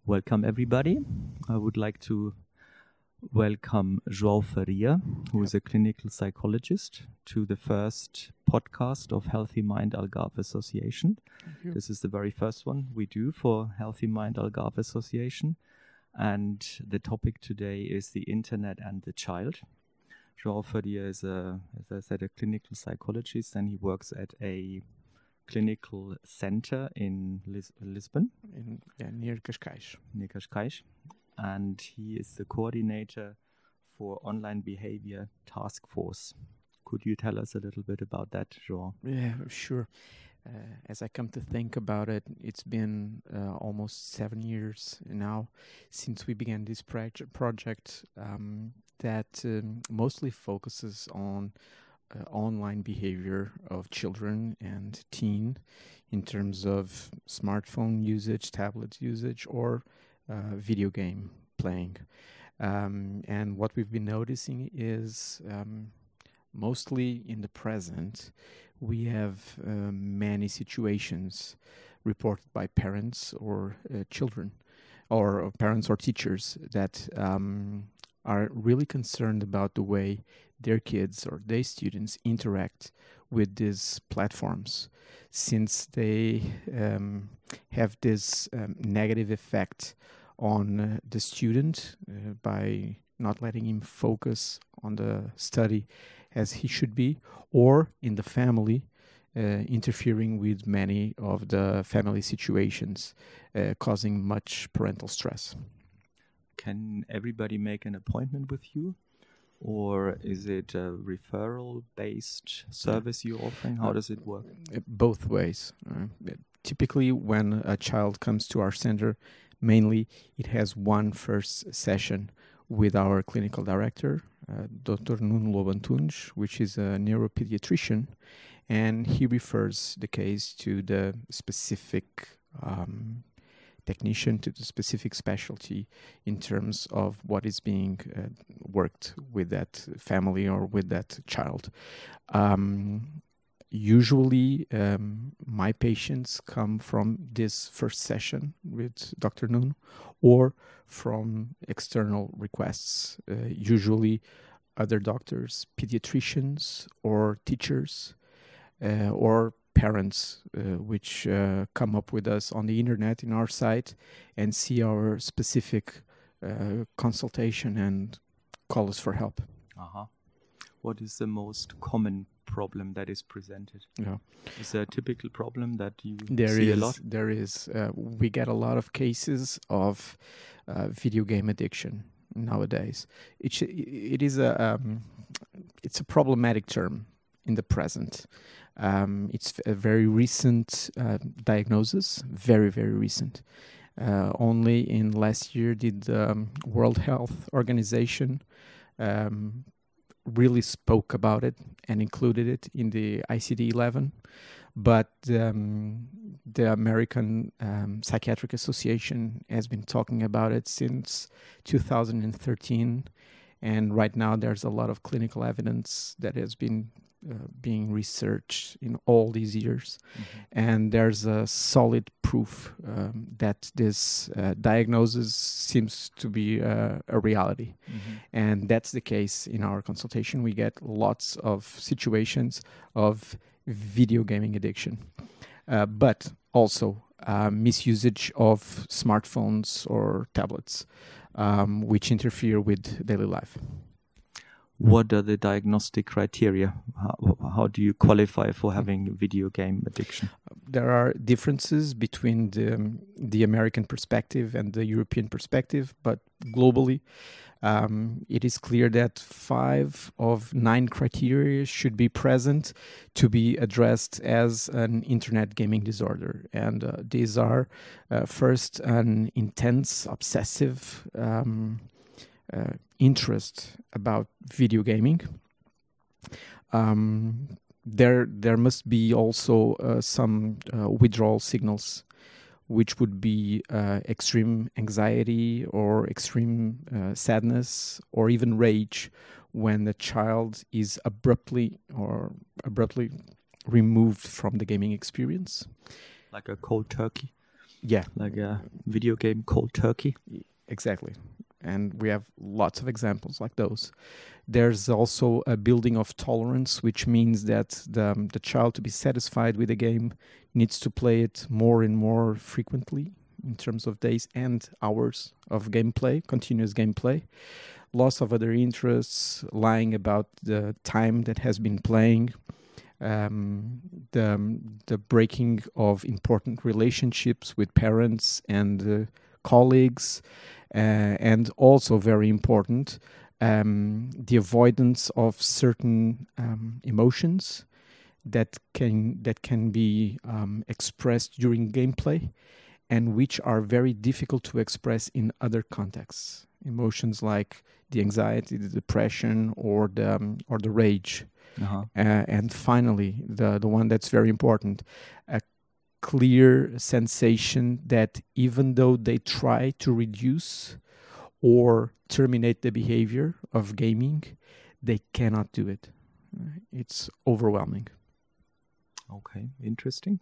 Welcome, everybody. I would like to welcome João Faria, who is a clinical psychologist, to the first podcast of Healthy Mind Algarve Association. This is the very first one we do for Healthy Mind Algarve Association. And the topic today is the internet and the child. João Faria is, as I said, a clinical psychologist, and he works at a clinical center in Lisbon. Near Cascais. Near Cascais. And he is the coordinator for Online Behavior Task Force. Could you tell us a little bit about that, João? Yeah, sure. As I come to think about it, it's been almost 7 years now since we began this project that mostly focuses on online behavior of children and teen in terms of smartphone usage, tablet usage, or video game playing. And what we've been noticing is mostly in the present, we have many situations reported by parents or children or parents or teachers that are really concerned about the way their kids or their students interact with these platforms, since they have this negative effect on the student by not letting him focus on the study as he should be, or in the family, interfering with many of the family situations, causing much parental stress. Can everybody make an appointment with you? Or is it a referral-based service you're offering? How does it work? Both ways. Typically, when a child comes to our center, mainly it has one first session with our clinical director, Dr. Nuno Lobo Antunes, which is a neuropediatrician, and he refers the case to the specific technician, to the specific specialty in terms of what is being worked with that family or with that child. Usually, my patients come from this first session with Dr. Nuno or from external requests, usually other doctors, pediatricians, or teachers, or parents which come up with us on the internet in our site and see our specific consultation and call us for help. What is the most common problem that is presented? Yeah. Is there a typical problem that you see a lot? There is. We get a lot of cases of video game addiction nowadays. It is it's a problematic term in the present. It's a very recent diagnosis, very, very recent. Only in last year did the World Health Organization really spoke about it and included it in the ICD-11. But the American Psychiatric Association has been talking about it since 2013. And right now there's a lot of clinical evidence that has been being researched in all these years. And there's a solid proof that this diagnosis seems to be a reality. And that's the case in our consultation. We get lots of situations of video gaming addiction, but also misusage of smartphones or tablets, which interfere with daily life. What are the diagnostic criteria? How do you qualify for having video game addiction? There are differences between the American perspective and the European perspective, but globally, it is clear that 5 of 9 criteria should be present to be addressed as an internet gaming disorder. And these are, first, an intense, obsessive interest about video gaming. There must be also some withdrawal signals, which would be extreme anxiety or extreme sadness or even rage when the child is abruptly removed from the gaming experience. Like a cold turkey? Yeah. Like a video game called Turkey. Exactly. And we have lots of examples like those. There's also a building of tolerance, which means that the child, to be satisfied with the game, needs to play it more and more frequently in terms of days and hours of gameplay, continuous gameplay. Loss of other interests, lying about the time that has been playing, the breaking of important relationships with parents and colleagues, and also very important, the avoidance of certain emotions that can be expressed during gameplay, and which are very difficult to express in other contexts. Emotions like the anxiety, the depression, or the rage. Uh-huh. And finally, the one that's very important, a clear sensation that even though they try to reduce or terminate the behavior of gaming, they cannot do it. It's overwhelming. Okay, interesting.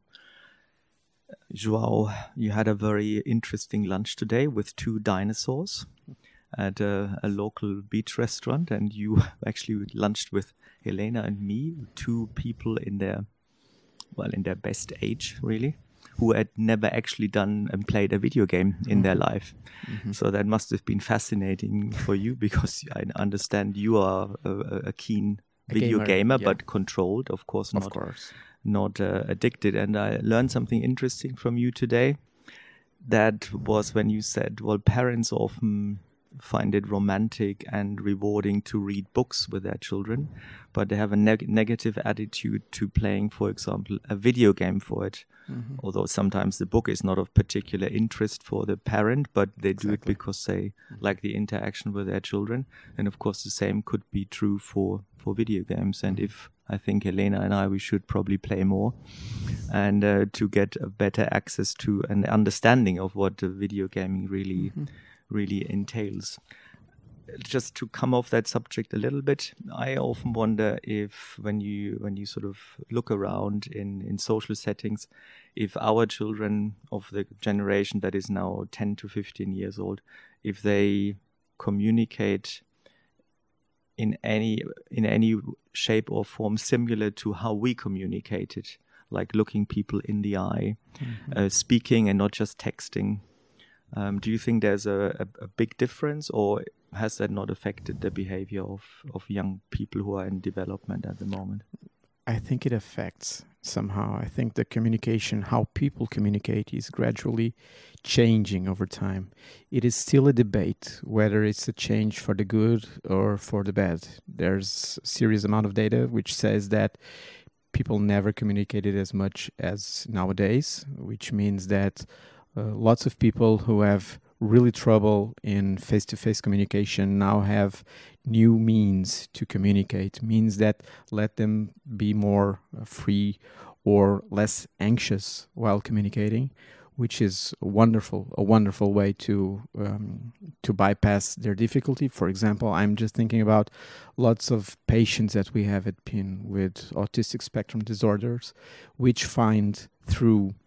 João, you had a very interesting lunch today with 2 dinosaurs at a local beach restaurant, and you actually lunched with Helena and me, 2 people in their best age, really, who had never actually done and played a video game in their life. Mm-hmm. So that must have been fascinating for you, because I understand you are a keen video gamer, yeah. but controlled, of course, Of course. not addicted. And I learned something interesting from you today. That was when you said, well, parents often find it romantic and rewarding to read books with their children, but they have a negative attitude to playing, for example, a video game for it. Mm-hmm. Although sometimes the book is not of particular interest for the parent, but they do it because they like the interaction with their children. And of course, the same could be true for video games. And if I think Helena and we should probably play more, and to get a better access to an understanding of what video gaming really entails. Just to come off that subject a little bit, I often wonder if when you sort of look around in social settings, if our children of the generation that is now 10 to 15 years old, if they communicate in any shape or form similar to how we communicated, like looking people in the eye, speaking and not just texting. Do you think there's a big difference, or has that not affected the behavior of young people who are in development at the moment? I think it affects somehow. I think the communication, how people communicate, is gradually changing over time. It is still a debate whether it's a change for the good or for the bad. There's a serious amount of data which says that people never communicated as much as nowadays, which means that lots of people who have really trouble in face-to-face communication now have new means to communicate, means that let them be more free or less anxious while communicating, which is a wonderful way to bypass their difficulty. For example, I'm just thinking about lots of patients that we have at PIN with autistic spectrum disorders, which find through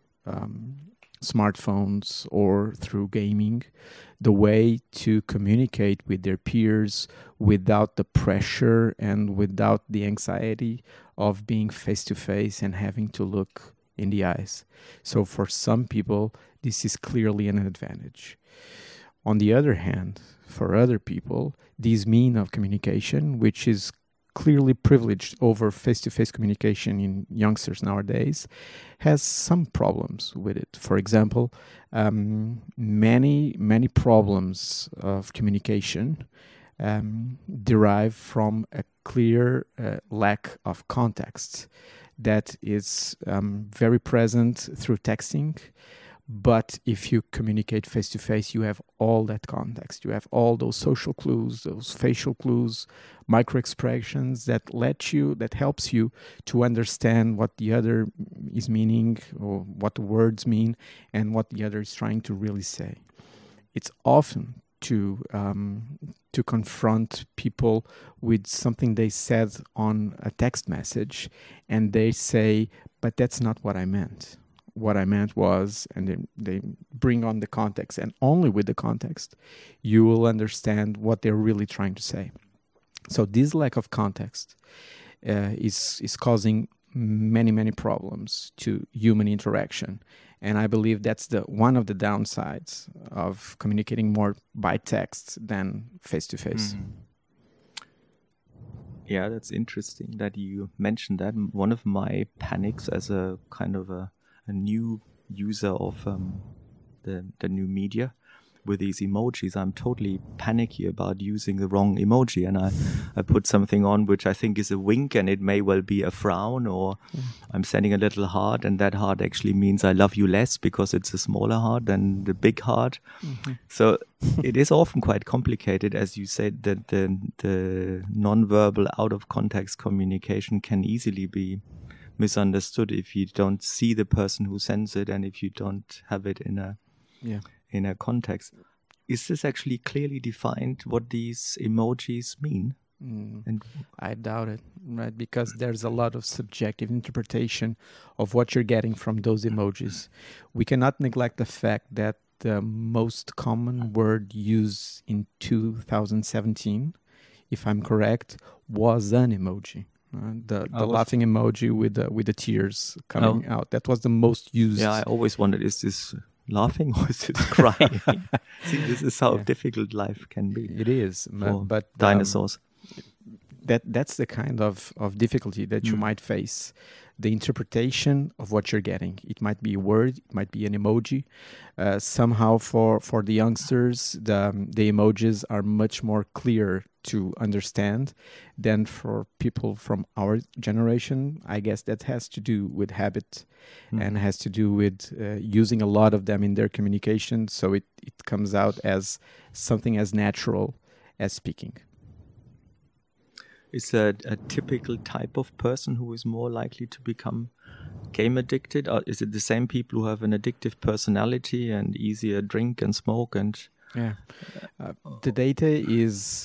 smartphones or through gaming the way to communicate with their peers without the pressure and without the anxiety of being face to face and having to look in the eyes. So for some people, this is clearly an advantage. On the other hand, for other people, this mean of communication, which is clearly privileged over face-to-face communication in youngsters nowadays, has some problems with it. For example, many problems of communication derive from a clear lack of context that is very present through texting. But if you communicate face-to-face, you have all that context. You have all those social clues, those facial clues, micro-expressions that helps you to understand what the other is meaning, or what the words mean, and what the other is trying to really say. It's often to confront people with something they said on a text message, and they say, "But that's not what I meant." what I meant was, and they bring on the context, and only with the context, you will understand what they're really trying to say. So this lack of context is causing many problems to human interaction. And I believe that's one of the downsides of communicating more by text than face-to-face. Yeah, that's interesting that you mentioned that. One of my panics as a kind of a new user of the new media with these emojis, I'm totally panicky about using the wrong emoji, and I put something on which I think is a wink, and it may well be a frown, or I'm sending a little heart, and that heart actually means I love you less because it's a smaller heart than the big heart. So it is often quite complicated, as you said, that the non-verbal out of context communication can easily be misunderstood if you don't see the person who sends it, and if you don't have it in a context. Is this actually clearly defined what these emojis mean? And I doubt it, right? Because there's a lot of subjective interpretation of what you're getting from those emojis. We cannot neglect the fact that the most common word used in 2017, if I'm correct, was an emoji. The laughing emoji with the tears coming out. That was the most used. Yeah, I always wondered, is this laughing or is it crying? See, this is how difficult life can be. It is, but dinosaurs. That's the kind of difficulty that you might face. The interpretation of what you're getting. It might be a word, it might be an emoji. Somehow for the youngsters, the emojis are much more clear to understand than for people from our generation. I guess that has to do with habit and has to do with using a lot of them in their communication. So it comes out as something as natural as speaking. Is a typical type of person who is more likely to become game addicted? Or is it the same people who have an addictive personality and easier drink and smoke? And the data is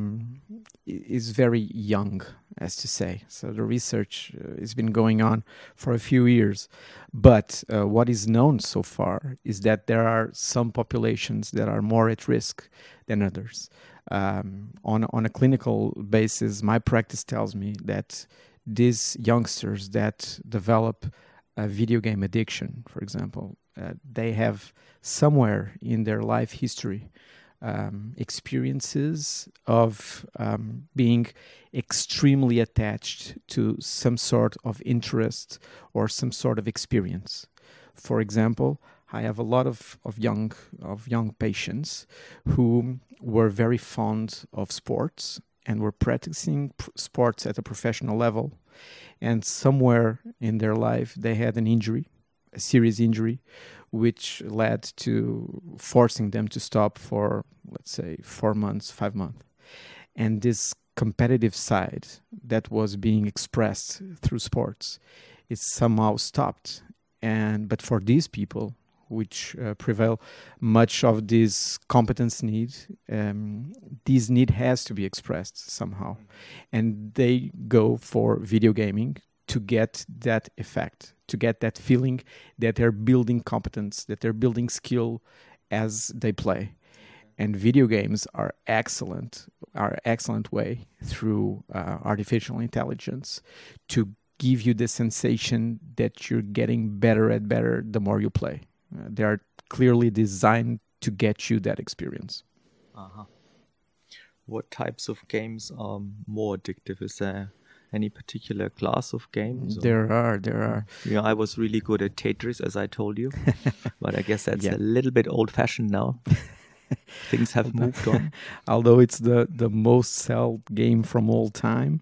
very young, as to say. So the research has been going on for a few years. But what is known so far is that there are some populations that are more at risk than others. On a clinical basis, my practice tells me that these youngsters that develop a video game addiction, for example, they have somewhere in their life history experiences of being extremely attached to some sort of interest or some sort of experience. For example, I have a lot of young patients who were very fond of sports and were practicing sports at a professional level. And somewhere in their life, they had an injury, a serious injury, which led to forcing them to stop for, let's say, 4 months, 5 months. And this competitive side that was being expressed through sports is somehow stopped. But for these people, which prevail much of this competence need, this need has to be expressed somehow. And they go for video gaming to get that effect, to get that feeling that they're building competence, that they're building skill as they play. And video games are an excellent way through artificial intelligence to give you the sensation that you're getting better and better the more you play. They are clearly designed to get you that experience. What types of games are more addictive? Is there any particular class of games? There are. Yeah, I was really good at Tetris, as I told you, but I guess that's a little bit old-fashioned now. Things have moved on. Although it's the most sold game from all time,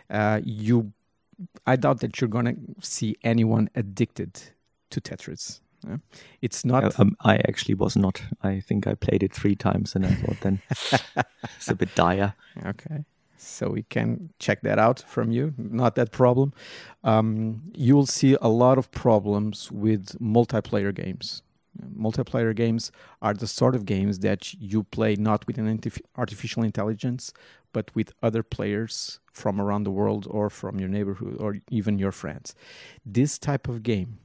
I doubt that you're going to see anyone addicted to Tetris. It's not. I actually was not. I think I played it 3 times and I thought then it's a bit dire. Okay. So we can check that out from you. Not that problem. You will see a lot of problems with multiplayer games. Multiplayer games are the sort of games that you play not with an artificial intelligence, but with other players from around the world or from your neighborhood or even your friends. This type of game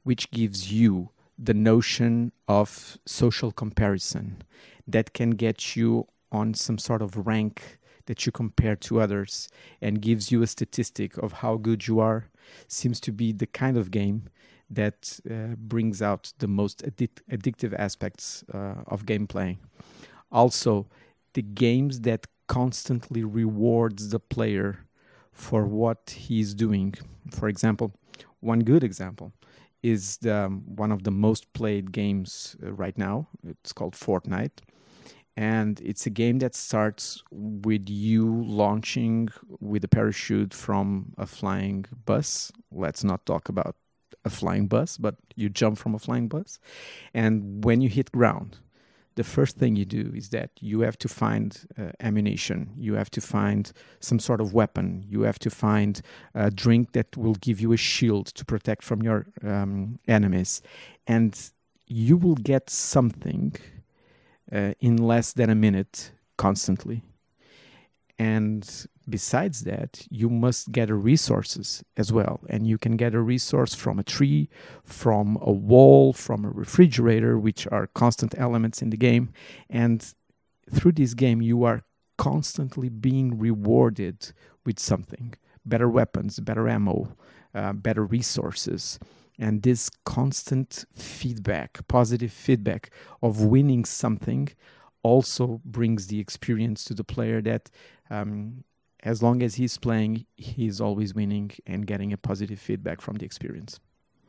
which gives you the notion of social comparison that can get you on some sort of rank that you compare to others and gives you a statistic of how good you are, seems to be the kind of game that brings out the most addictive aspects of gameplay. Also, the games that constantly rewards the player for what he's doing. For example, one good example is one of the most played games right now. It's called Fortnite. And it's a game that starts with you launching with a parachute from a flying bus. Let's not talk about a flying bus, but you jump from a flying bus. And when you hit ground, the first thing you do is that you have to find ammunition. You have to find some sort of weapon. You have to find a drink that will give you a shield to protect from your enemies. And you will get something in less than a minute constantly. And besides that, you must gather resources as well. And you can get a resource from a tree, from a wall, from a refrigerator, which are constant elements in the game. And through this game, you are constantly being rewarded with something. Better weapons, better ammo, better resources. And this constant feedback, positive feedback of winning something also brings the experience to the player that as long as he's playing, he's always winning and getting a positive feedback from the experience.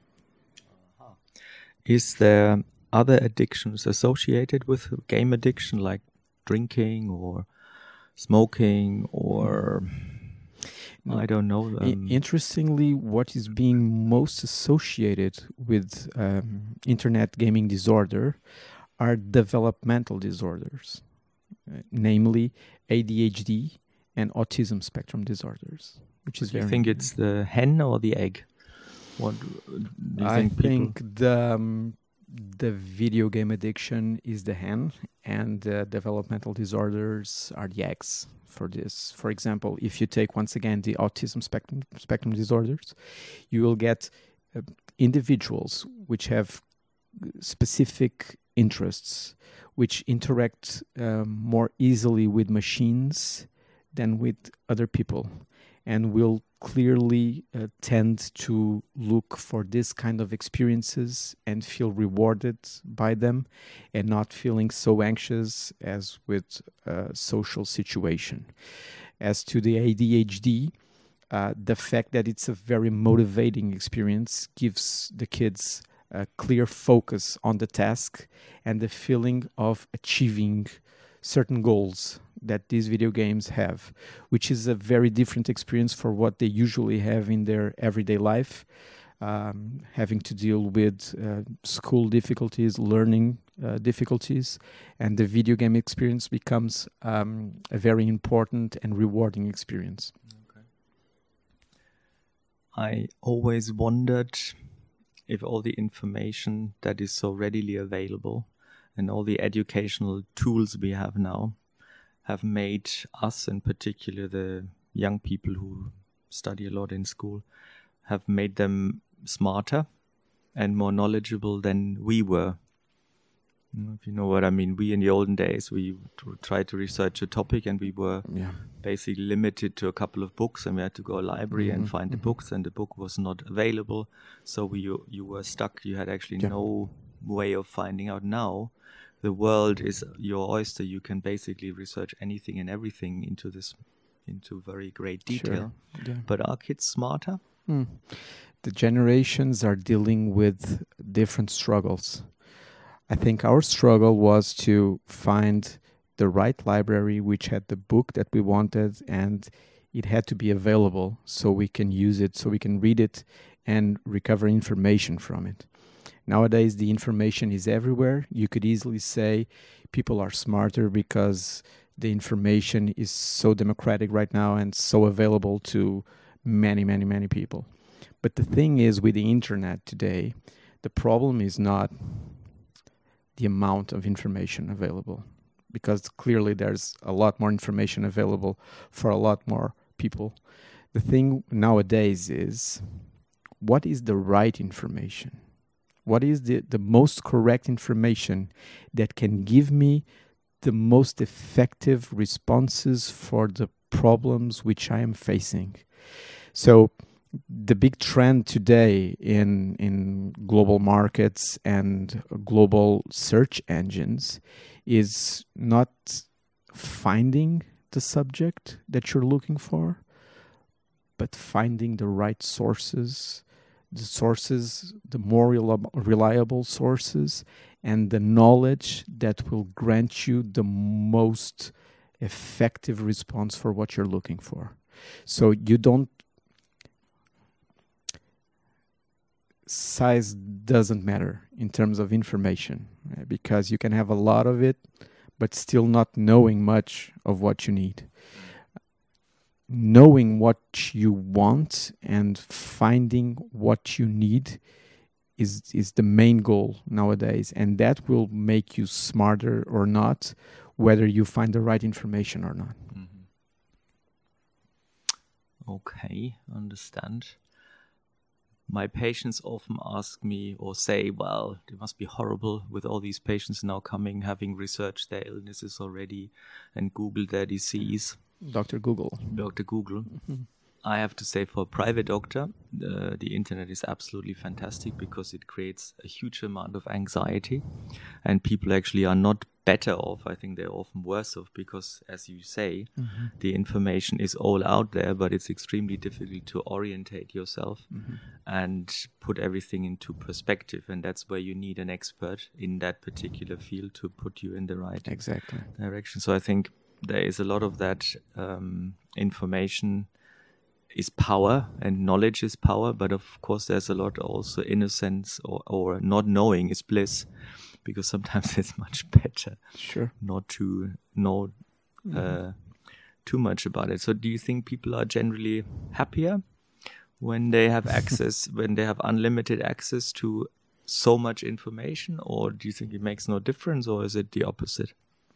Is there other addictions associated with game addiction, like drinking or smoking or... I don't know. Interestingly, what is being most associated with internet gaming disorder are developmental disorders, namely ADHD and autism spectrum disorders, which is do you very... think it's the hen or the egg? What do you think the video game addiction is the hen, and the developmental disorders are the eggs. For this, for example, if you take once again the autism spectrum disorders, you will get individuals which have specific interests, which interact more easily with machines than with other people, and will clearly tend to look for this kind of experiences and feel rewarded by them, and not feeling so anxious as with a social situation. As to the ADHD, the fact that it's a very motivating experience gives the kids a clear focus on the task and the feeling of achieving certain goals that these video games have, which is a very different experience for what they usually have in their everyday life, having to deal with school difficulties, learning difficulties, and the video game experience becomes a very important and rewarding experience. Okay. I always wondered if all the information that is so readily available and all the educational tools we have now have made us, in particular the young people who study a lot in school, have made them smarter and more knowledgeable than we were. If you know what I mean. We in the olden days, we tried to research a topic and we were basically limited to a couple of books, and we had to go to a library and find the books, and the book was not available. So you were stuck. You had actually no way of finding out. Now the world is your oyster. You can basically research anything and everything into very great detail. Sure. Yeah. But are kids smarter? The generations are dealing with different struggles. I think our struggle was to find the right library which had the book that we wanted, and it had to be available so we can use it, so we can read it and recover information from it. Nowadays, the information is everywhere. You could easily say people are smarter because the information is so democratic right now and so available to many, many, many people. But the thing is, with the internet today, the problem is not the amount of information available, because clearly there's a lot more information available for a lot more people. The thing nowadays is, what is the right information? What is the most correct information that can give me the most effective responses for the problems which I am facing? So the big trend today in global markets and global search engines is not finding the subject that you're looking for, but finding the right sources, the more reliable sources, and the knowledge that will grant you the most effective response for what you're looking for. So size doesn't matter in terms of information, right? Because you can have a lot of it, but still not knowing much of what you need. Knowing what you want and finding what you need is the main goal nowadays, and that will make you smarter or not, whether you find the right information or not. Mm-hmm. Okay, understand. My patients often ask me or say, well, it must be horrible with all these patients now coming, having researched their illnesses already and Googled their disease. Dr. Google. Mm-hmm. I have to say, for a private doctor, the internet is absolutely fantastic because it creates a huge amount of anxiety, and people actually are not better off. I think they're often worse off because, as you say, the information is all out there, but it's extremely difficult to orientate yourself and put everything into perspective. And that's where you need an expert in that particular field to put you in the right direction. So I think there is a lot of that information is power and knowledge is power, but of course there's a lot also innocence or not knowing is bliss, because sometimes it's much better not to know too much about it. So do you think people are generally happier when they have access, when they have unlimited access to so much information, or do you think it makes no difference, or is it the opposite?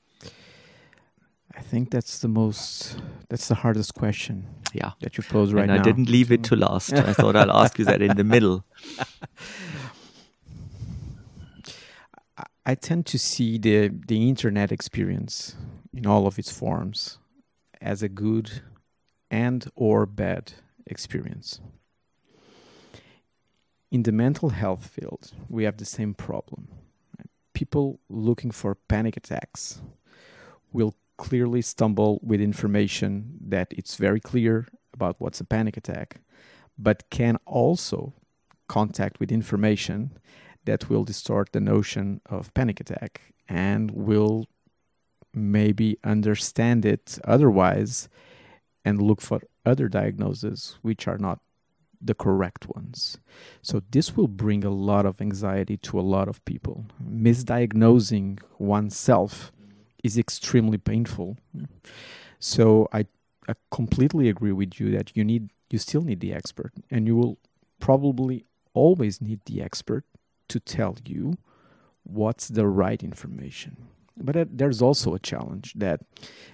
I think that's the hardest question that you pose right and now. I didn't leave it to last. I thought I'll ask you that in the middle. I tend to see the internet experience in all of its forms as a good and or bad experience. In the mental health field, we have the same problem. People looking for panic attacks will clearly stumble with information that it's very clear about what's a panic attack, but can also contact with information that will distort the notion of panic attack and will maybe understand it otherwise and look for other diagnoses which are not the correct ones. So this will bring a lot of anxiety to a lot of people. Misdiagnosing oneself is extremely painful. So I completely agree with you that you still need the expert, and you will probably always need the expert to tell you what's the right information. But there's also a challenge that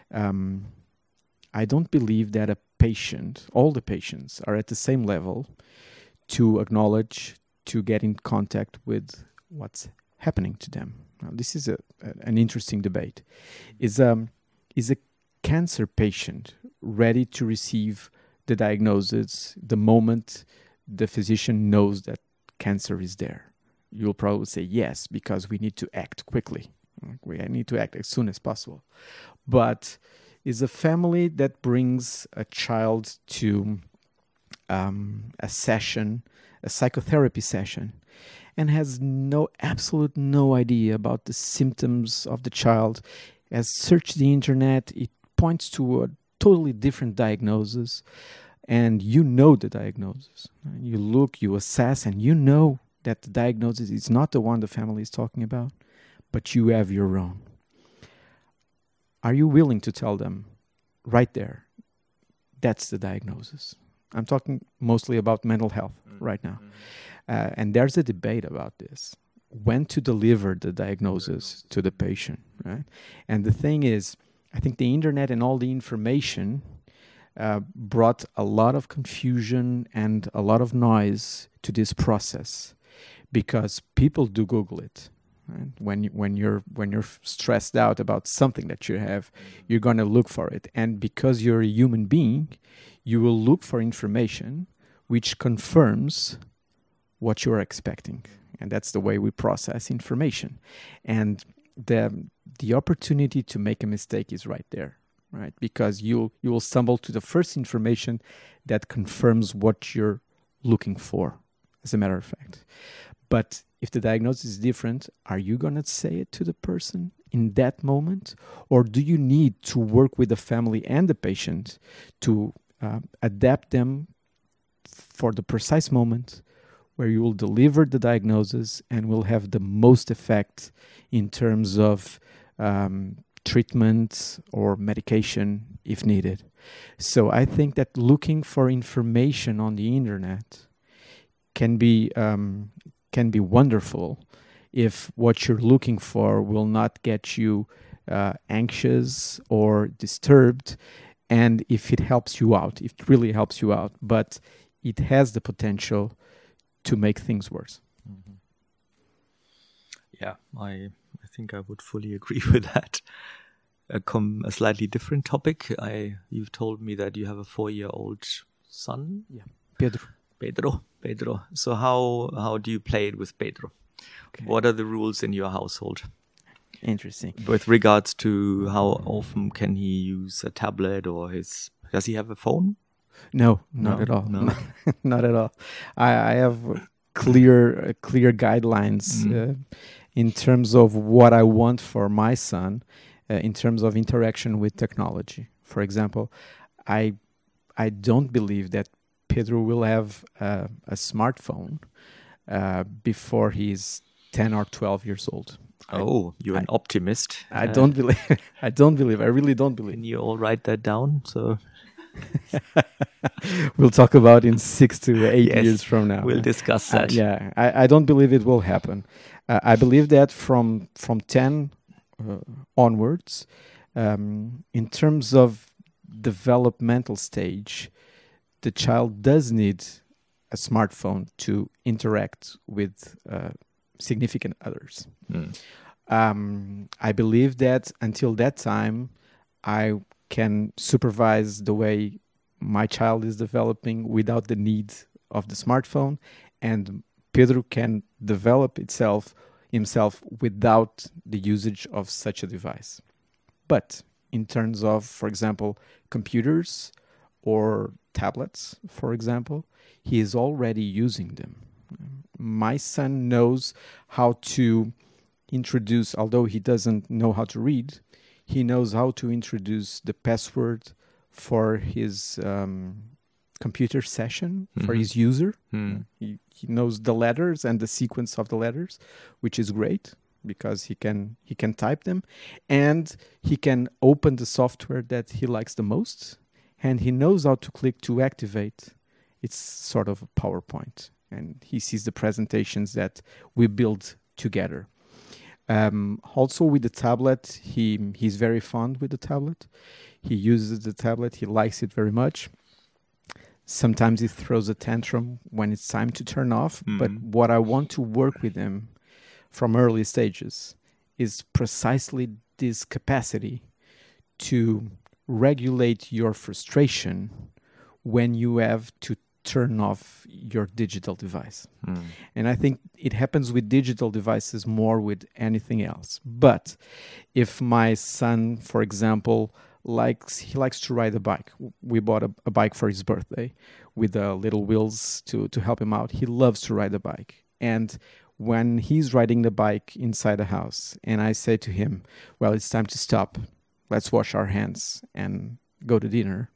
I don't believe that all the patients are at the same level to acknowledge, to get in contact with what's happening to them. Now, this is an interesting debate. Is a cancer patient ready to receive the diagnosis the moment the physician knows that cancer is there? You'll probably say yes, because we need to act quickly. We need to act as soon as possible. But is a family that brings a child to a psychotherapy session, and has absolute no idea about the symptoms of the child, has searched the internet, it points to a totally different diagnosis, and you know the diagnosis. You look, you assess, and you know that the diagnosis is not the one the family is talking about, but you have your own. Are you willing to tell them right there, that's the diagnosis? I'm talking mostly about mental health right now. And there's a debate about this, when to deliver the diagnosis to the patient, right? And the thing is, I think the internet and all the information brought a lot of confusion and a lot of noise to this process, because people do Google it. Right? When you're stressed out about something that you have, you're going to look for it, and because you're a human being, you will look for information which confirms what you're expecting, and that's the way we process information. And the opportunity to make a mistake is right there, right? Because you will stumble to the first information that confirms what you're looking for, as a matter of fact. But if the diagnosis is different, are you going to say it to the person in that moment? Or do you need to work with the family and the patient to adapt them for the precise moment where you will deliver the diagnosis and will have the most effect in terms of treatment or medication if needed? So I think that looking for information on the internet can be wonderful if what you're looking for will not get you anxious or disturbed, and if it helps you out, if it really helps you out, but it has the potential to make things worse. Mm-hmm. Yeah, I think I would fully agree with that. A slightly different topic. You've told me that you have a 4-year-old son. Yeah, Pedro. So how do you play it with Pedro? Okay. What are the rules in your household? Interesting. With regards to how often can he use a tablet, or does he have a phone? No, not at all. No. Not at all. I have clear guidelines in terms of what I want for my son in terms of interaction with technology. For example, I don't believe that Pedro will have a smartphone before he's 10 or 12 years old. Oh, you're an optimist. I don't believe. I really don't believe. Can you all write that down? So we'll talk about in 6 to 8 years from now. We'll discuss that. I don't believe it will happen. I believe that from 10 onwards, in terms of developmental stage, the child does need a smartphone to interact with significant others. I believe that until that time, I can supervise the way my child is developing without the need of the smartphone, and Pedro can develop himself without the usage of such a device. But in terms of, for example, computers or tablets, for example, he is already using them. My son knows how to introduce, although he doesn't know how to read, he knows how to introduce the password for his computer session, for his user. He knows the letters and the sequence of the letters, which is great because he can type them, and he can open the software that he likes the most, and he knows how to click to activate. It's sort of a PowerPoint, and he sees the presentations that we build together. Also with the tablet, he's very fond with the tablet. He uses the tablet. He likes it very much. Sometimes he throws a tantrum when it's time to turn off. But what I want to work with him from early stages is precisely this capacity to regulate your frustration when you have to turn off your digital device. And I think it happens with digital devices more with anything else. But if my son, for example, likes to ride a bike, we bought a bike for his birthday with little wheels to help him out. He loves to ride a bike. And when he's riding the bike inside the house and I say to him, well, it's time to stop, let's wash our hands and go to dinner,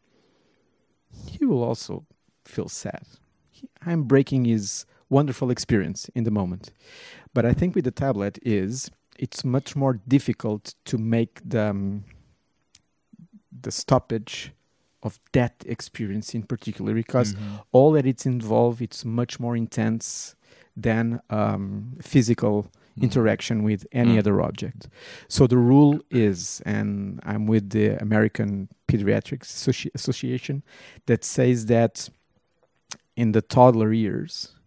he will also feel sad. I'm breaking his wonderful experience in the moment. But I think with the tablet it's much more difficult to make the stoppage of that experience in particular, because all that it's involved, it's much more intense than physical interaction with any other object. So the rule is, and I'm with the American Pediatrics Association, that says that in the toddler years,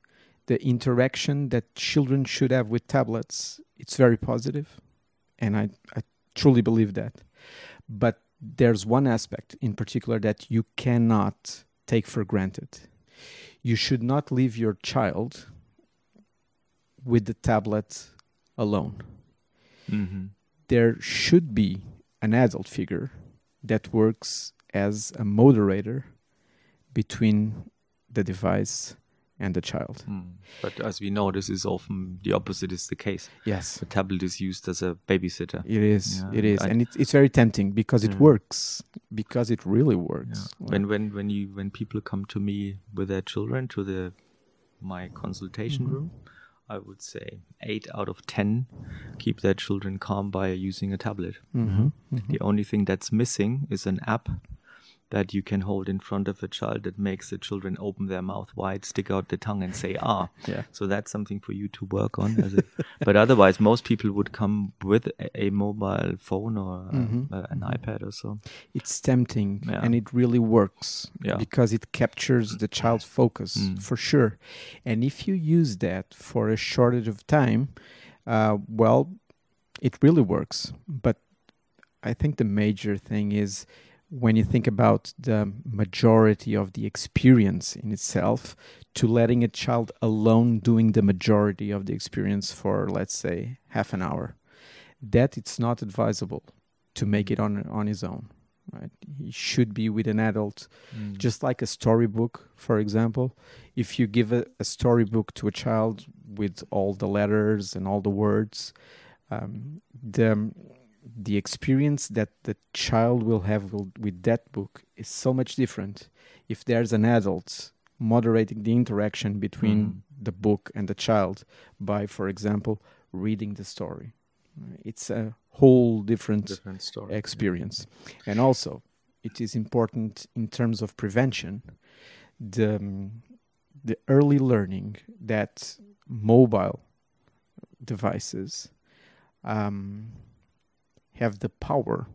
the interaction that children should have with tablets, it's very positive, and I truly believe that. But there's one aspect in particular that you cannot take for granted. You should not leave your child with the tablet alone. Mm-hmm. There should be an adult figure that works as a moderator between the device and the child. But as we know, this is often the opposite is the case. Yes. The tablet is used as a babysitter. It is. Yeah, It is. And it's very tempting because it works. Because it really works. Yeah. When people come to me with their children to my consultation room, I would say 8 out of 10 keep their children calm by using a tablet. The only thing that's missing is an app that you can hold in front of a child that makes the children open their mouth wide, stick out the tongue and say, ah. Yeah. So that's something for you to work on. But otherwise, most people would come with a mobile phone or an iPad or so. It's tempting and it really works because it captures the child's focus for sure. And if you use that for a shortage of time, well, it really works. But I think the major thing is when you think about the majority of the experience in itself, to letting a child alone doing the majority of the experience for, let's say, half an hour, that it's not advisable to make it on his own. Right? He should be with an adult, just like a storybook, for example. If you give a storybook to a child with all the letters and all the words, the experience that the child will have with that book is so much different if there's an adult moderating the interaction between the book and the child by, for example, reading the story. It's a whole different story experience. And also, it is important in terms of prevention, the early learning that mobile devices have the power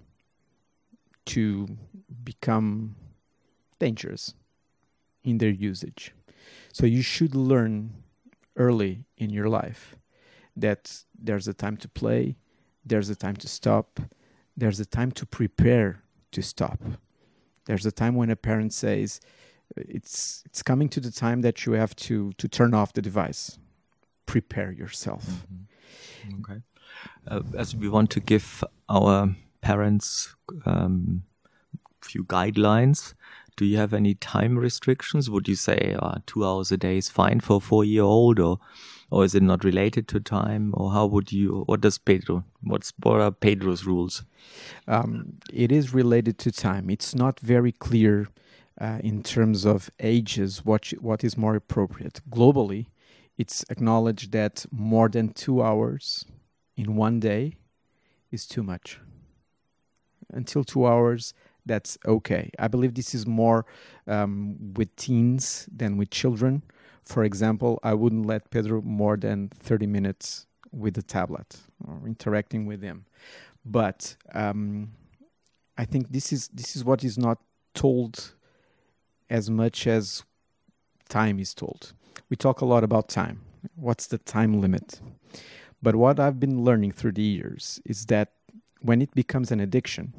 to become dangerous in their usage. So you should learn early in your life that there's a time to play, there's a time to stop, there's a time to prepare to stop. There's a time when a parent says, it's coming to the time that you have to turn off the device. Prepare yourself. Okay. As we want to give our parents few guidelines, do you have any time restrictions? Would you say 2 hours a day is fine for a 4-year-old, or is it not related to time? Or how would you? What are Pedro's rules? It is related to time. It's not very clear in terms of ages what is more appropriate. Globally, it's acknowledged that more than 2 hours in one day is too much. Until 2 hours, that's okay. I believe this is more with teens than with children. For example, I wouldn't let Pedro more than 30 minutes with the tablet or interacting with him. But I think this is what is not told as much as time is told. We talk a lot about time. What's the time limit? But what I've been learning through the years is that when it becomes an addiction,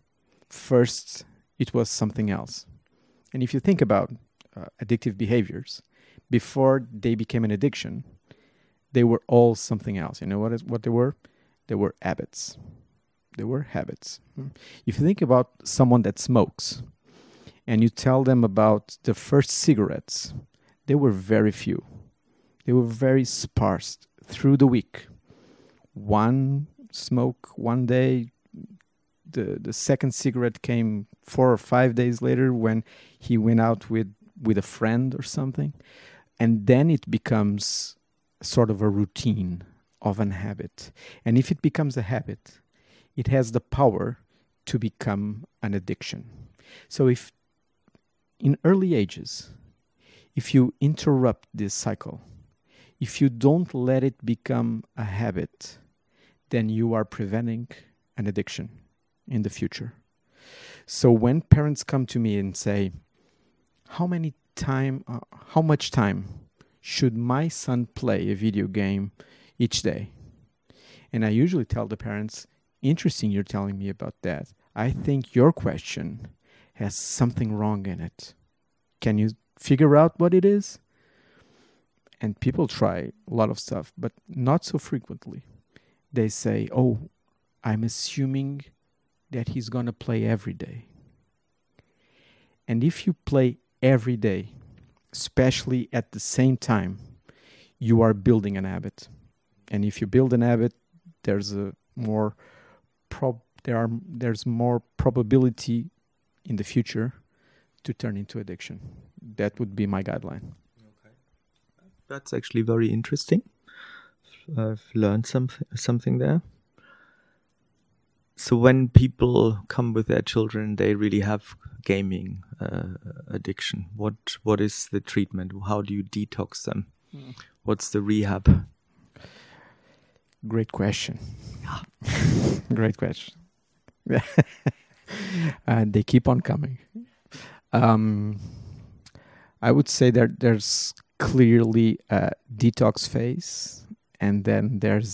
first it was something else. And if you think about addictive behaviors, before they became an addiction, they were all something else. You know what they were? They were habits. They were habits. If you think about someone that smokes and you tell them about the first cigarettes, they were very few. They were very sparse through the week. One smoke one day, the second cigarette came 4 or 5 days later when he went out with a friend or something. And then it becomes sort of a routine of an habit. And if it becomes a habit, it has the power to become an addiction. So if in early ages, if you interrupt this cycle, if you don't let it become a habit, then you are preventing an addiction in the future. So when parents come to me and say, how much time should my son play a video game each day? And I usually tell the parents, interesting you're telling me about that. I think your question has something wrong in it. Can you figure out what it is? And people try a lot of stuff, but not so frequently. They say, oh, I'm assuming that he's going to play every day. And if you play every day, especially at the same time, you are building an habit. And if you build an habit, there's more probability in the future to turn into addiction. That would be my guideline. Okay. That's actually very interesting. I've learned something there. So when people come with their children, they really have gaming addiction. What is the treatment? How do you detox them? What's the rehab? Great question. Great question. They keep on coming. I would say that there's clearly a detox phase, and then there's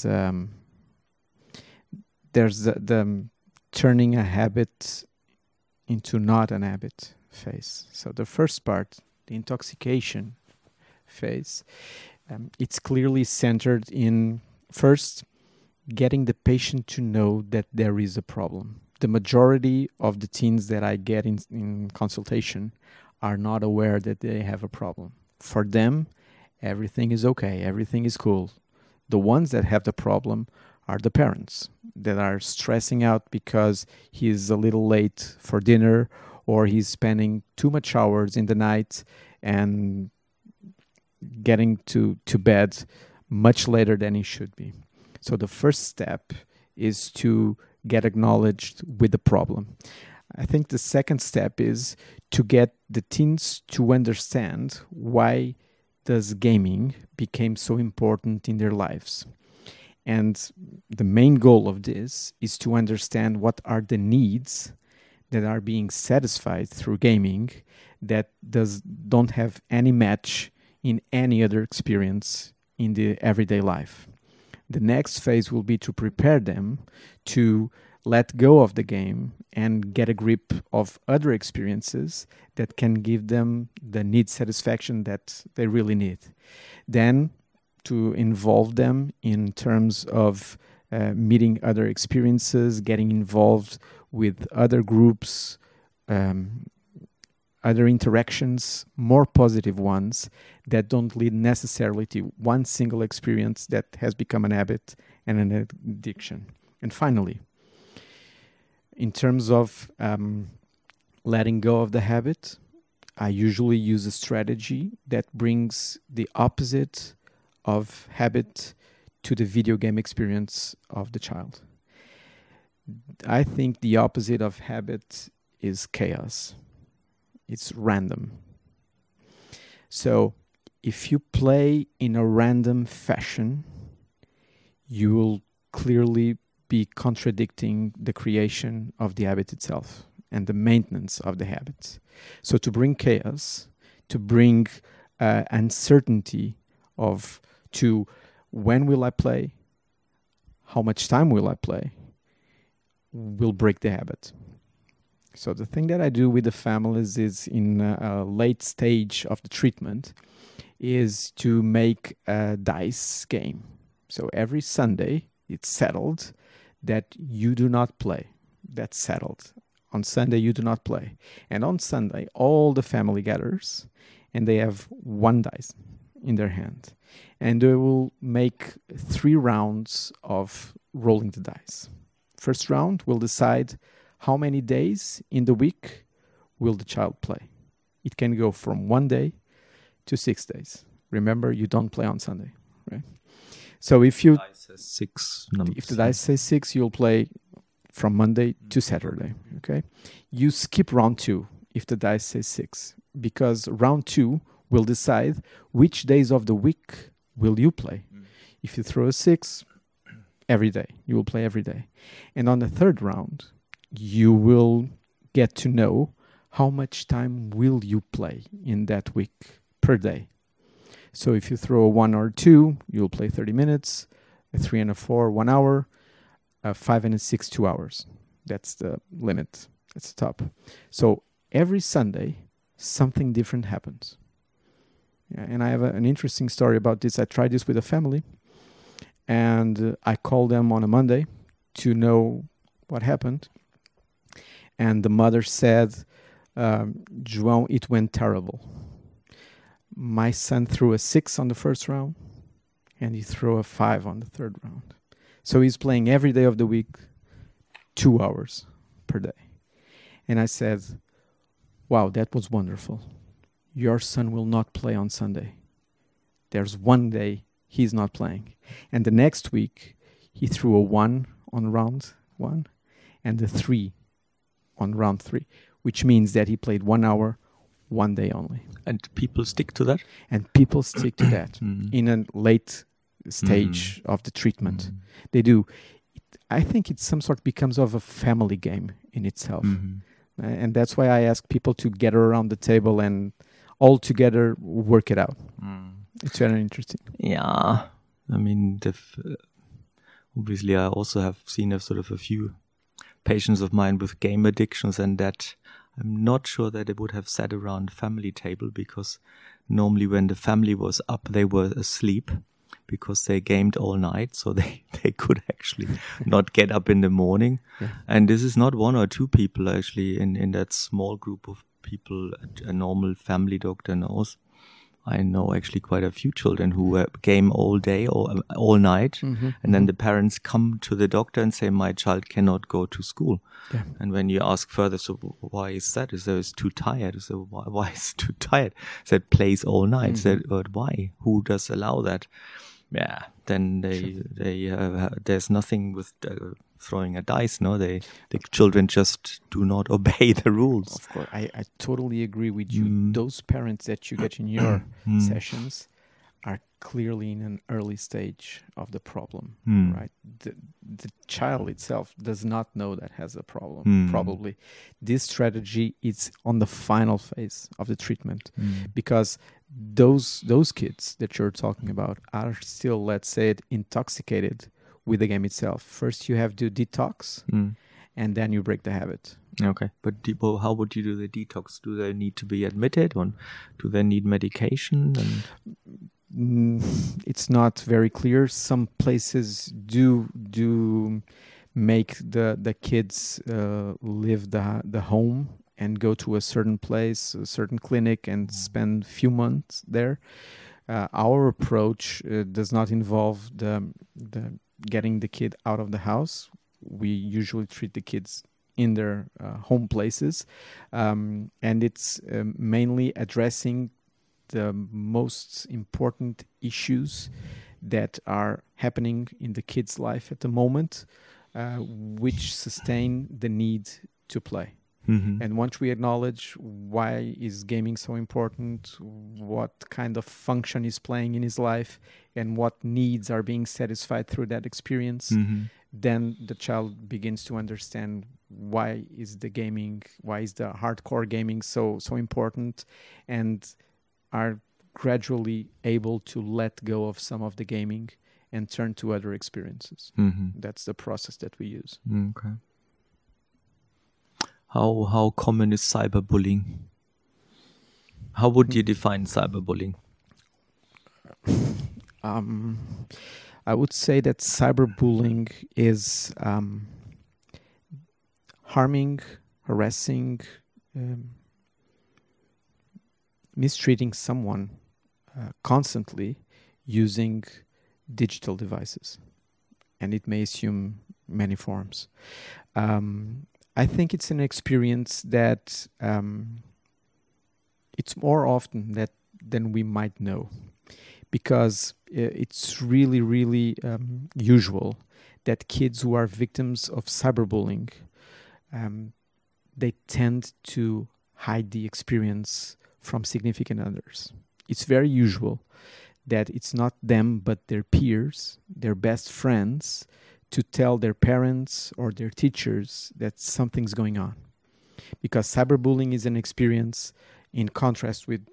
the turning a habit into not an habit phase. So the first part, the intoxication phase, it's clearly centered in first getting the patient to know that there is a problem. The majority of the teens that I get in consultation are not aware that they have a problem. For them, everything is okay, everything is cool. The ones that have the problem are the parents that are stressing out because he's a little late for dinner, or he's spending too much hours in the night and getting to bed much later than he should be. So the first step is to get acknowledged with the problem. I think the second step is to get the teens to understand why does gaming became so important in their lives. And the main goal of this is to understand what are the needs that are being satisfied through gaming that don't have any match in any other experience in the everyday life. The next phase will be to prepare them to let go of the game and get a grip of other experiences that can give them the need satisfaction that they really need. Then to involve them in terms of meeting other experiences, getting involved with other groups, other interactions, more positive ones that don't lead necessarily to one single experience that has become an habit and an addiction. And finally, in terms of letting go of the habit, I usually use a strategy that brings the opposite of habit to the video game experience of the child. I think the opposite of habit is chaos. It's random. So if you play in a random fashion, you will clearly be contradicting the creation of the habit itself and the maintenance of the habit. So to bring chaos, to bring uncertainty to when will I play, how much time will I play, will break the habit. So the thing that I do with the families is in a late stage of the treatment is to make a dice game. So every Sunday it's settled that you do not play. That's settled. On Sunday you do not play. And on Sunday all the family gathers and they have one dice in their hand. And they will make 3 rounds of rolling the dice. First round will decide how many days in the week will the child play. It can go from 1 day to 6 days. Remember, you don't play on Sunday, right? So if the dice says 6 numbers, if the dice says 6, you'll play from Monday to Saturday, okay? You skip round 2 if the dice says 6, because round 2 will decide which days of the week will you play. If you throw a 6, every day, you will play every day. And on the third round, you will get to know how much time will you play in that week per day. So if you throw a 1 or 2, you'll play 30 minutes, a 3 and a 4, 1 hour, a 5 and a 6, 2 hours. That's the limit. That's the top. So every Sunday, something different happens. Yeah, and I have an interesting story about this. I tried this with a family, and I called them on a Monday to know what happened. And the mother said, João, it went terrible. My son threw a 6 on the first round, and he threw a 5 on the third round. So he's playing every day of the week, 2 hours per day. And I said, wow, that was wonderful. Your son will not play on Sunday. There's one day he's not playing. And the next week, he threw a 1 on round 1 and a 3 on round 3, which means that he played 1 hour, 1 day only. And people stick to that? And people stick to that in a late stage of the treatment. They do. I think it some sort becomes of a family game in itself. And that's why I ask people to gather around the table and all together work it out. It's very interesting. Yeah. I mean, obviously I also have seen a few patients of mine with game addictions, and that I'm not sure that they would have sat around a family table, because normally when the family was up, they were asleep because they gamed all night, so they could actually not get up in the morning. Yeah. And this is not 1 or 2 people actually in that small group of people a normal family doctor knows. I know actually quite a few children who game all day or all night, and then the parents come to the doctor and say, my child cannot go to school. Yeah. And when you ask further, so why is that? He said, it's too tired. So why is it too tired? He said, plays all night. Said, but why? Who does allow that? Yeah, then there's nothing with throwing a dice. No, the children just do not obey the rules. Of course, I totally agree with you. Those parents that you get in your sessions are clearly in an early stage of the problem, right? The child itself does not know that has a problem. Probably this strategy is on the final phase of the treatment, because those kids that you're talking about are still, let's say, intoxicated with the game itself. First you have to detox, and then you break the habit. Okay, but how would you do the detox? Do they need to be admitted, or do they need medication? It's not very clear. Some places do make the kids leave the home and go to a certain place, a certain clinic, and spend a few months there. Our approach does not involve the getting the kid out of the house. We usually treat the kids in their home places, and it's mainly addressing the most important issues that are happening in the kid's life at the moment, which sustain the need to play. And once we acknowledge why is gaming so important, what kind of function is playing in his life, and what needs are being satisfied through that experience, then the child begins to understand why is the hardcore gaming so important, and are gradually able to let go of some of the gaming and turn to other experiences. That's the process that we use. Okay. How common is cyberbullying? How would you define cyberbullying? I would say that cyberbullying is harming, harassing, mistreating someone constantly using digital devices. And it may assume many forms. I think it's an experience that it's more often than we might know, because it's really, really usual that kids who are victims of cyberbullying, they tend to hide the experience from significant others. It's very usual that it's not them but their peers, their best friends, to tell their parents or their teachers that something's going on. Because cyberbullying is an experience, in contrast with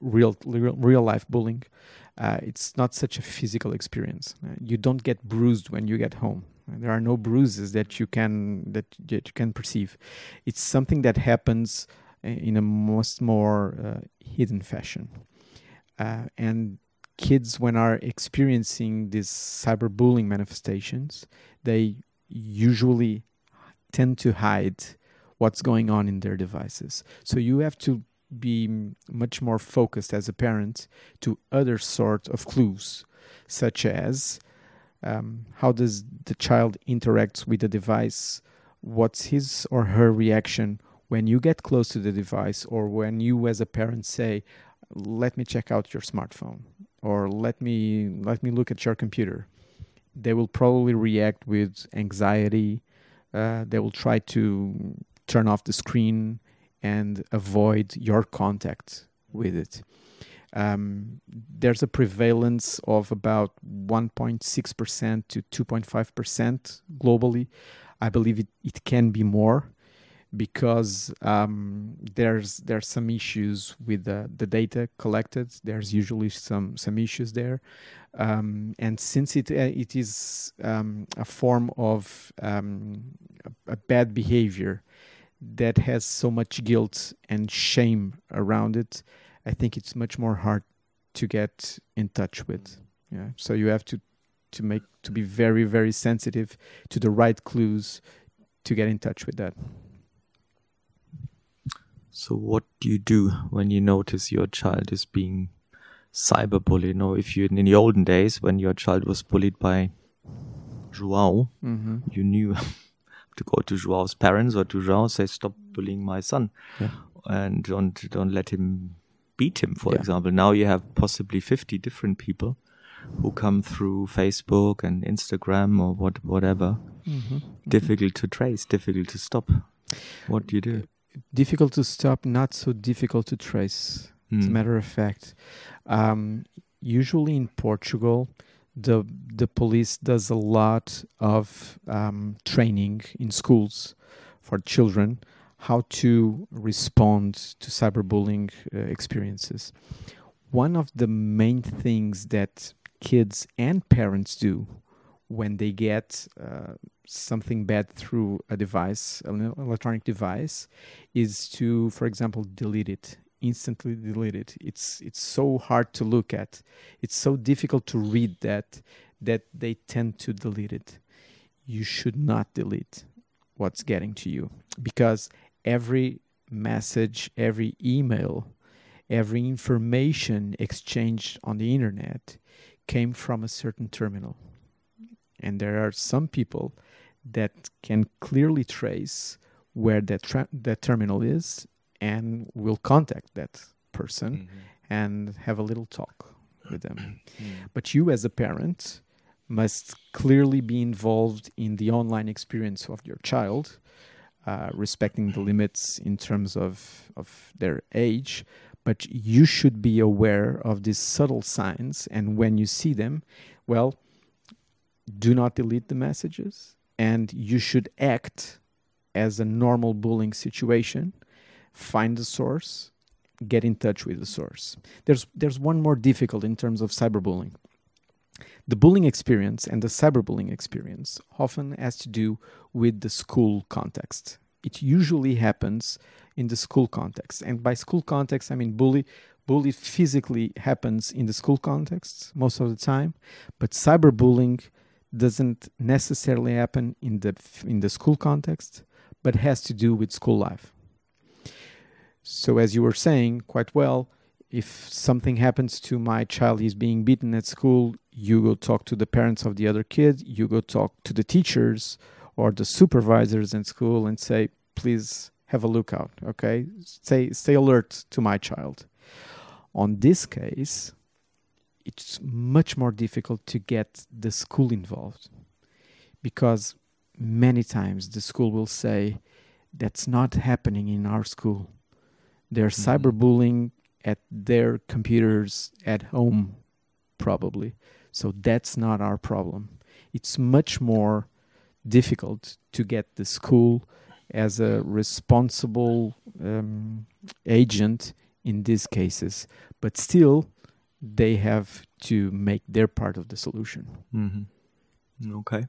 real life bullying, it's not such a physical experience. You don't get bruised when you get home. There are no bruises that you can perceive. It's something that happens in a much more hidden fashion. And kids, when are experiencing these cyberbullying manifestations, they usually tend to hide what's going on in their devices. So you have to be much more focused as a parent to other sort of clues, such as how does the child interacts with the device, what's his or her reaction when you get close to the device, or when you as a parent say, let me check out your smartphone, or let me look at your computer. They will probably react with anxiety. They will try to turn off the screen and avoid your contact with it. There's a prevalence of about 1.6% to 2.5% globally. I believe it can be more, because there's some issues with the data collected. There's usually some issues there, and since it is a form of a bad behavior that has so much guilt and shame around it, I think it's much more hard to get in touch with. Yeah, so you have to be very, very sensitive to the right clues to get in touch with that. So what do you do when you notice your child is being cyberbullied? You know, if you, in the olden days, when your child was bullied by João, you knew to go to João's parents or to João, say, stop bullying my son, and don't let him beat him, for example. Now you have possibly 50 different people who come through Facebook and Instagram or whatever. Difficult to trace, difficult to stop. What do you do? Difficult to stop, not so difficult to trace. As a matter of fact, usually in Portugal, the police does a lot of training in schools for children how to respond to cyberbullying experiences. One of the main things that kids and parents do when they get something bad through a device, an electronic device, is to, for example, delete it, instantly delete it. It's so hard to look at. It's so difficult to read that they tend to delete it. You should not delete what's getting to you, because every message, every email, every information exchanged on the internet came from a certain terminal. And there are some people that can clearly trace where that terminal is and will contact that person and have a little talk with them. But you as a parent must clearly be involved in the online experience of your child, respecting the limits in terms of their age. But you should be aware of these subtle signs, and when you see them, well, do not delete the messages, and you should act as a normal bullying situation. Find the source, get in touch with the source. There's one more difficult in terms of cyberbullying. The bullying experience and the cyberbullying experience often has to do with the school context. It usually happens in the school context. And by school context, I mean bully physically happens in the school context most of the time, but cyberbullying doesn't necessarily happen in the school context, but has to do with school life. So as you were saying quite well, if something happens to my child, he's being beaten at school, you go talk to the parents of the other kid, you go talk to the teachers or the supervisors in school and say, please have a look out, okay? Stay alert to my child. On this case, it's much more difficult to get the school involved, because many times the school will say, that's not happening in our school. They're cyberbullying at their computers at home, probably. So that's not our problem. It's much more difficult to get the school as a responsible agent in these cases, but still they have to make their part of the solution. Okay.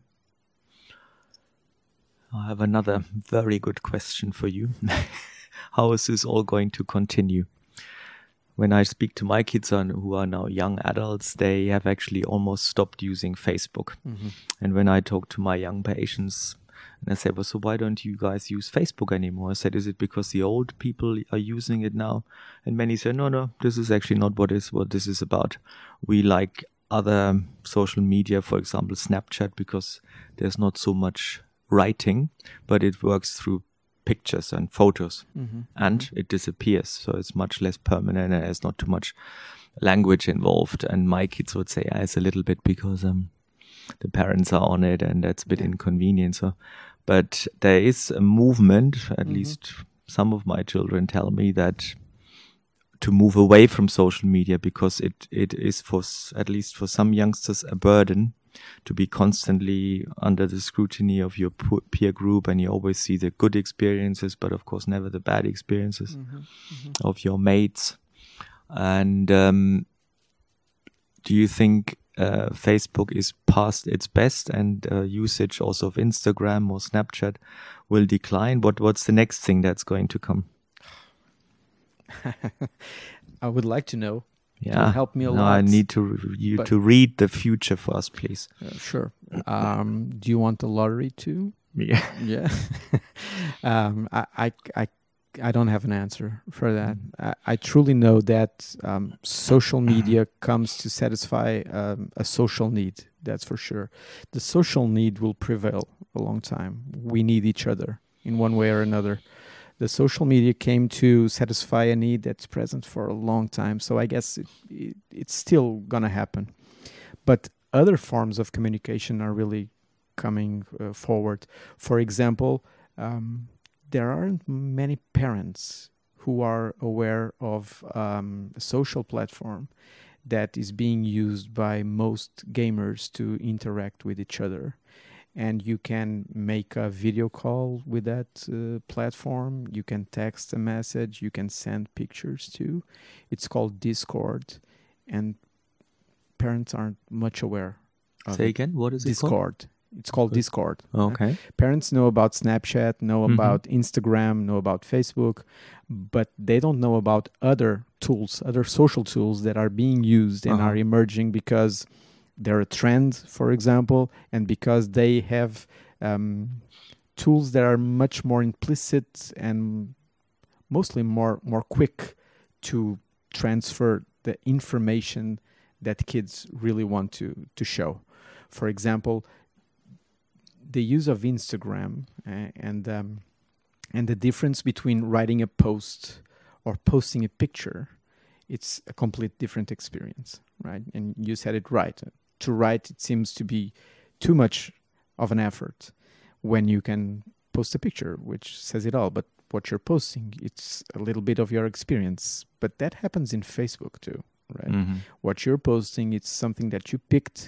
I have another very good question for you. How is this all going to continue? When I speak to my kids who are now young adults, they have actually almost stopped using Facebook. And when I talk to my young patients, and I say, well, so why don't you guys use Facebook anymore? I said, is it because the old people are using it now? And many say, no, this is actually not what this is about. We like other social media, for example, Snapchat, because there's not so much writing, but it works through pictures and photos, and it disappears, so it's much less permanent and there's not too much language involved. And my kids would say, it's a little bit because the parents are on it and that's a bit inconvenient. So, but there is a movement, at least some of my children tell me, that to move away from social media, because it is, for at least for some youngsters, a burden to be constantly under the scrutiny of your peer group, and you always see the good experiences, but of course never the bad experiences of your mates. And do you think Facebook is past its best, and usage also of Instagram or Snapchat will decline? What's the next thing that's going to come? I would like to know. Yeah, help me a lot. lot. I need to read the future for us, please. Sure. Do you want the lottery too? Yeah. Yeah. I don't have an answer for that. I truly know that social media comes to satisfy a social need. That's for sure. The social need will prevail a long time. We need each other in one way or another. The social media came to satisfy a need that's present for a long time. So I guess it's still going to happen. But other forms of communication are really coming forward. For example, there aren't many parents who are aware of a social platform that is being used by most gamers to interact with each other. And you can make a video call with that platform. You can text a message. You can send pictures too. It's called Discord. And parents aren't much aware of Say again, what is Discord. It called? It's called Discord. Okay. Parents know about Snapchat, know about Instagram, know about Facebook, but they don't know about other tools, other social tools that are being used and are emerging because they're a trend, for example, and because they have tools that are much more implicit and mostly more quick to transfer the information that kids really want to show. For example, the use of Instagram and the difference between writing a post or posting a picture, it's a complete different experience, right? And you said it right. To write, it seems to be too much of an effort when you can post a picture, which says it all. But what you're posting, it's a little bit of your experience. But that happens in Facebook too, right? What you're posting, it's something that you picked.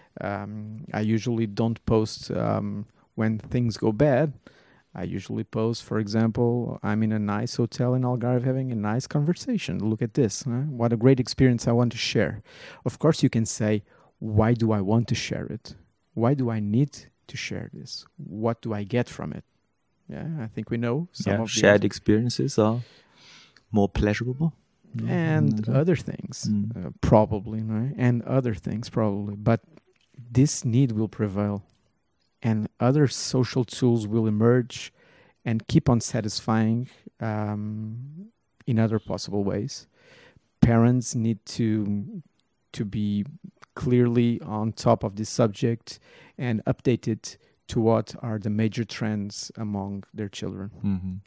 I usually don't post when things go bad. I usually post, for example, I'm in a nice hotel in Algarve having a nice conversation. Look at this. Huh? What a great experience I want to share. Of course, you can say, why do I want to share it? Why do I need to share this? What do I get from it? Yeah, I think we know some of shared experiences are more pleasurable. And other things, probably, right? And other things, probably. But this need will prevail. And other social tools will emerge and keep on satisfying in other possible ways. Parents need to be clearly on top of this subject and updated to what are the major trends among their children.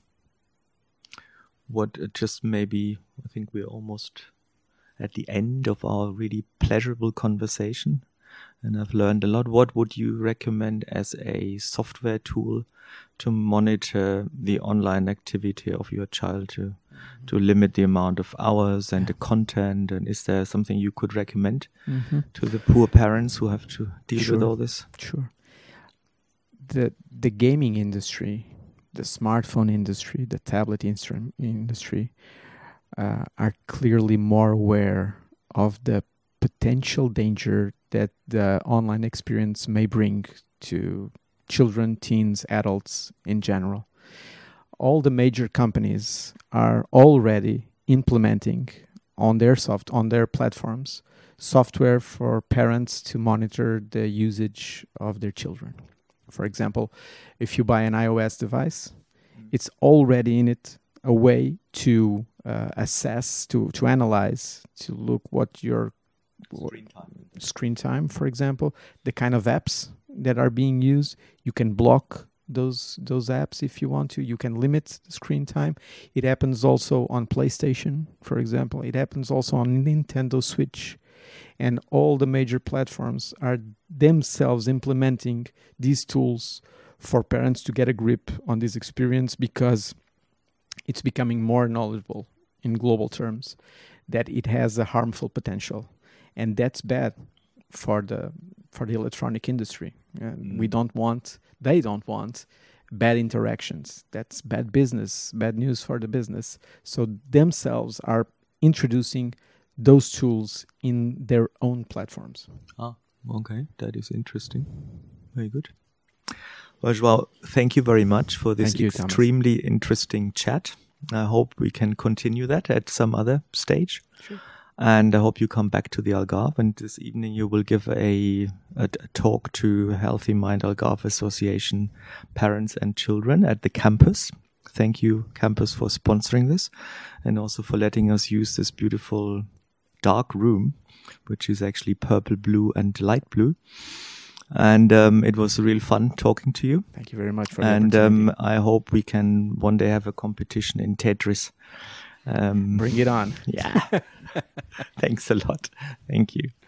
What just maybe, I think we're almost at the end of our really pleasurable conversation, and I've learned a lot. What would you recommend as a software tool to monitor the online activity of your child, to limit the amount of hours and the content? And is there something you could recommend to the poor parents who have to deal with all this? Sure. The gaming industry, the smartphone industry, the tablet industry are clearly more aware of the potential danger that the online experience may bring to children, teens, adults in general. All the major companies are already implementing on their platforms software for parents to monitor the usage of their children. For example, if you buy an iOS device, it's already in it a way to assess, to analyze, to look what your screen time, for example, the kind of apps that are being used. You can block those apps if you want to. You can limit screen time. It happens also on PlayStation, for example. It happens also on Nintendo Switch. And all the major platforms are themselves implementing these tools for parents to get a grip on this experience, because it's becoming more knowledgeable in global terms that it has a harmful potential. And that's bad for the electronic industry. They don't want bad interactions. That's bad business, bad news for the business. So themselves are introducing those tools in their own platforms. Okay, that is interesting. Very good. Well, João, thank you very much for this extremely interesting chat. I hope we can continue that at some other stage. Sure. And I hope you come back to the Algarve, and this evening you will give a talk to Healthy Mind Algarve Association parents and children at the campus. Thank you, campus, for sponsoring this, and also for letting us use this beautiful dark room, which is actually purple, blue, and light blue. And it was real fun talking to you. Thank you very much for the opportunity. And I hope we can one day have a competition in Tetris. Bring it on. Yeah. Thanks a lot. Thank you.